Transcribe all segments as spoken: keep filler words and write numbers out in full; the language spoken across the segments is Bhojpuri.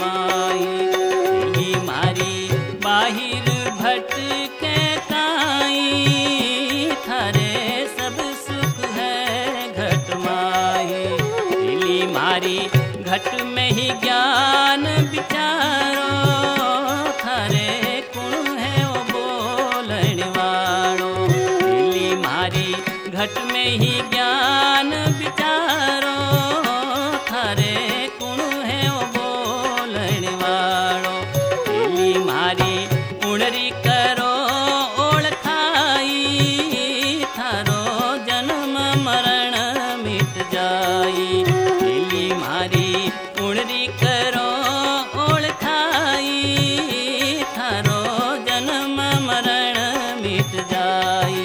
माई। दिली मारी बाहिर भटके ताई, थारे सब सुख है घट माई। दिली मारी घट में ही ज्ञान विचारो, थारे कुण है वो बोलण वालो। दिली मारी घट में ही ज्ञान विचारो, थारे कुण है वो बोलण वालो। दिली मारी उणरी करो ओळखाई, थारो जन्म मरण मिट जाई। दिली मारी उणरी करो ओळखाई, थारो जन्म मरण मिट जाई।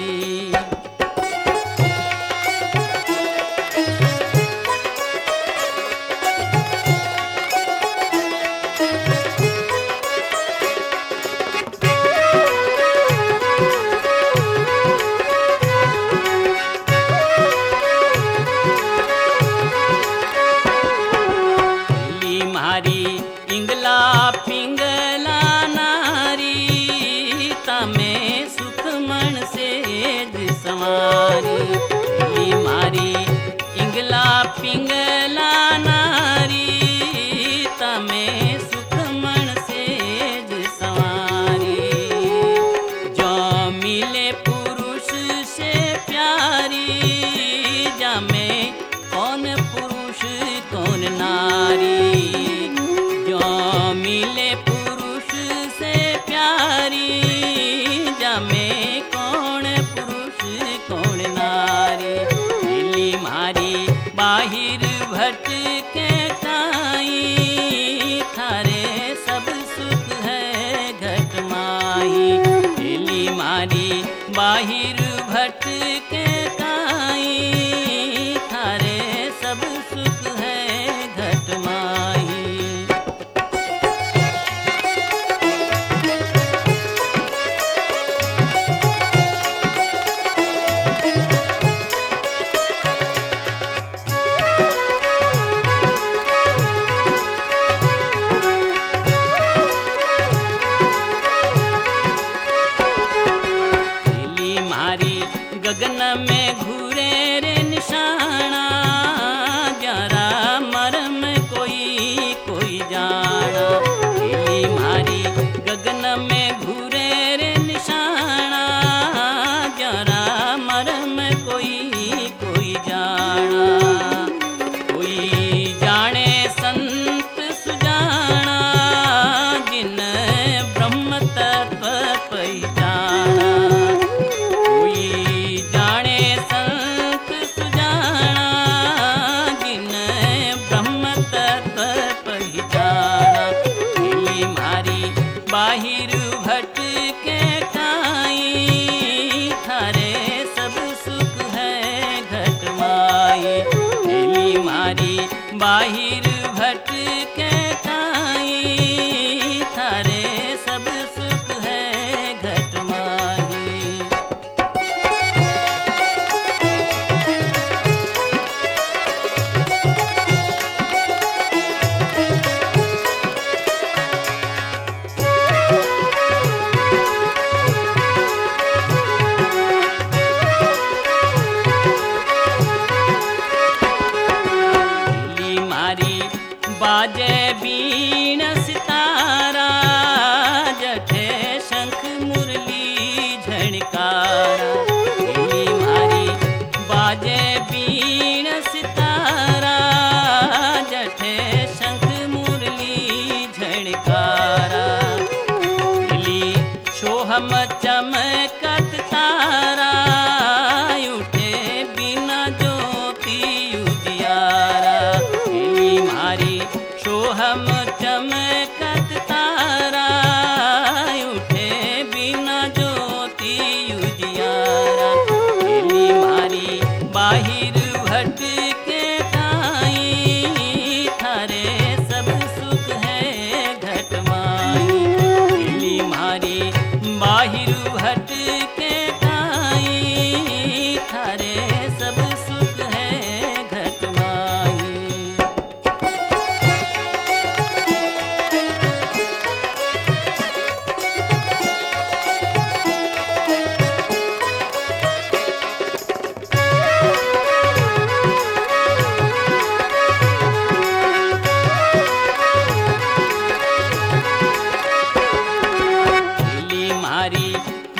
मारी इंगला पिंगला नारी, तमे सुख मन से सवारी। दिली मारी इंगला पिंगला नारी, तमे सुख मन से सवारी। जो मिले पुरुष से प्यारी, जामे कौन पुरुष कौन नारी। मिले पुरुष से प्यारी, जामे कौन पुरुष कौन नारी। दिली मारी बाहिर भटके ताई, थारे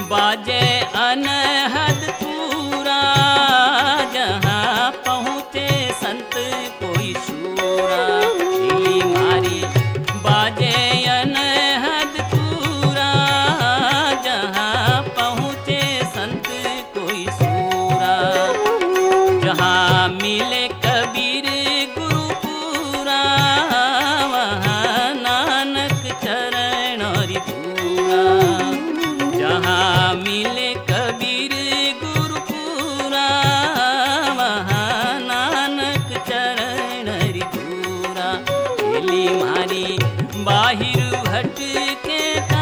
बाजे अनहद पूरा, जहाँ पहुँचे संत कोई शूरा। दिली मारी बाजे अनहद पूरा, जहाँ पहुँचे संत कोई सूरा। जहाँ मिले कबीर गुरुपुरा, वहाँ नानक चरण और धूरा। जहाँ मिले कबीर गुरुपुरा, वहाँ नानक चरण धूरा। दिली मारी बाहिर हट के